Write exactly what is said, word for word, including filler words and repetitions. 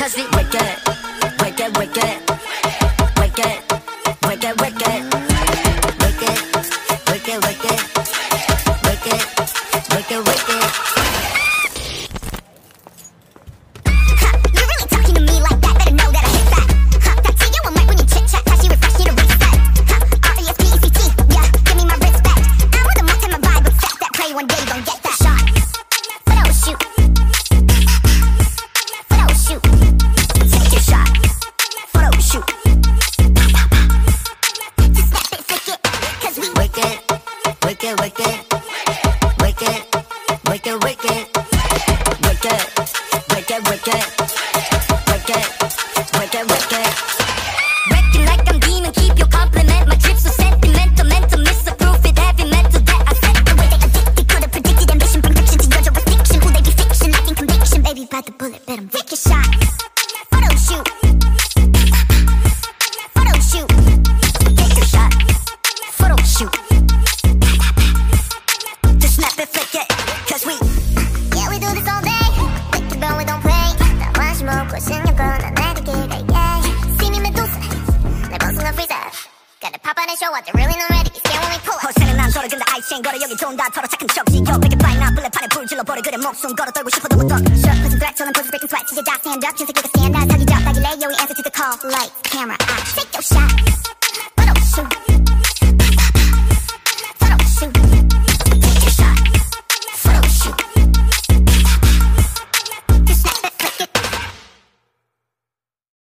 Cause we wicked, wicked, wicked, wicked, wicked, wicked, wicked, wicked, wicked, wicked, wicked, wicked. Huh, you really talking to me like that? Better know that I hit that. Huh, that to you, I'm right when you chit chat. Flashy, refresh, need a reset. Huh, R E S P E C T, yeah, give me my respect. I'm with a more time, my vibe, but set that play one day, gon' get that shot. But oh shoot, but oh shoot, take your shot. But oh shoot, just snap it, flick it, 'cause we Wicked, wicked, wicked, wicked, wicked, wicked, wicked, wicked, wicked, wicked, wicked, wicked. Wrecking like I'm demon, keep your compliment. My trip so sentimental, mental misapprove it, heavy metal that I set. The way they addicted, could've predicted ambition from fiction to your jurisdiction. Who they be fiction, lacking conviction, baby, by the bullet, bet 'em take your shot. Photo shoot, photo shoot, take your shot. Photo shoot, Just snap it, flick it, 'cause we yeah, we do this all day. Think you bro, we don't play. 나 관심 없고 신경 꺼, 난 내게 기대, yeah. See me Medusa, 내 벗은 freezer. Gotta pop out and show what they're really not ready. Be scared when we pull up. 허세는 난 저러 근데 아이체인 걸어 여기 돈 다 털어 착한 척 지겨 베개 파인 나 블랙판에 불 질러버려 그래 목숨 걸어 떨고 싶어도 못 떨어 Shut, put some threat, chillin', pussy breaking sweat. 진짜 다 stand up, 진짜 그가 stand out. 자기 잡, 나기 lay, yo, we answer to the call. Lights, camera, action. Take your shot.